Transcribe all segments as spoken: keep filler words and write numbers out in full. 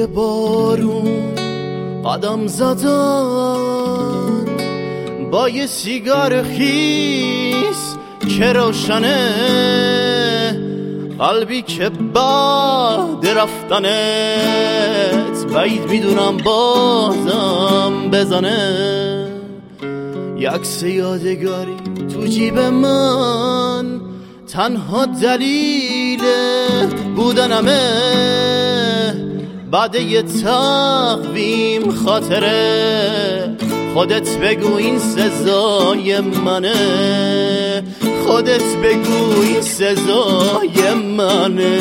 زیر بارون قدم زدن با یه سیگار خیس که روشنه، قلبی که بعد رفتنت بعید میدونم بازم بزنه. یک عکس یادگاری تو جیب من تنها دلیل بودنمه، بعد یه تقویم خاطره. خودت بگو این سزای منه، خودت بگو این سزای منه.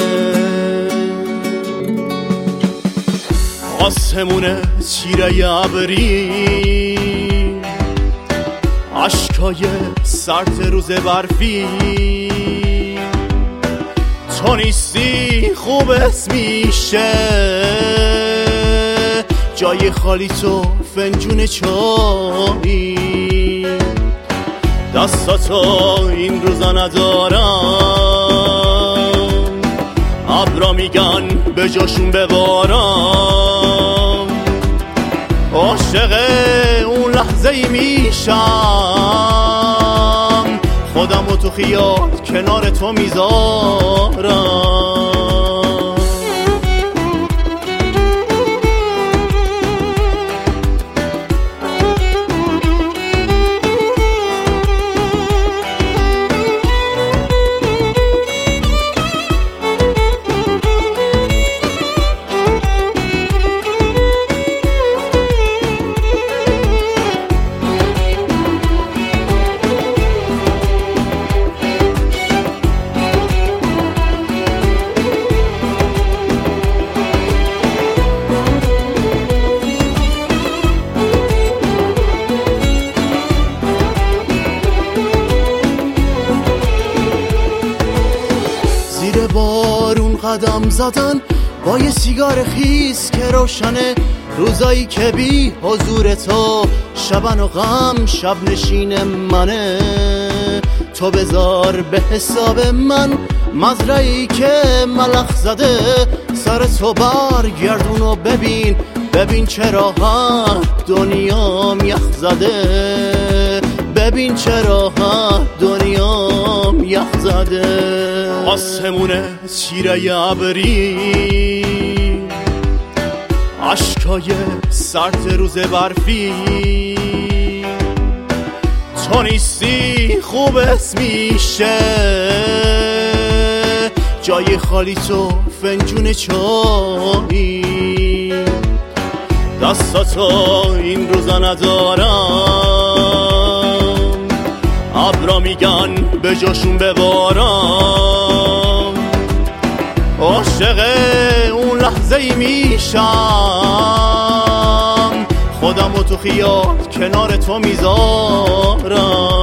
آسمونه چیره ابری، عشقای سرد روز برفی، تو نیستی خوب اسم میشه، جای خالی تو فنجون چایی. دستاتو این روزا ندارم، ابرا میگن به جاشون ببارم. عاشق اون لحظه ای میشم، خودمو تو خیال کنار تو میذارم. زیر بارون قدم زدن با یه سیگار خیس که روشنه، روزایی که بی حضور تو شبن و غم شب نشین منه. تو بذار به حساب من مزرعی که ملخ زده، سر تو برگردون و ببین ببین چه راحت دنیام یخ زده، ببین چه راحت دنیام یخ زده. آسمونه چیره ابری، عشقای سرد روز برفی، تو نیستی خوب اسم میشه، جای خالی تو فنجون چایی. دستاتو این روزا ندارم، ابرا میگن به جاشون ببارم. عاشق اون لحظه ای میشم، خودمو تو خیال کنار تو میذارم.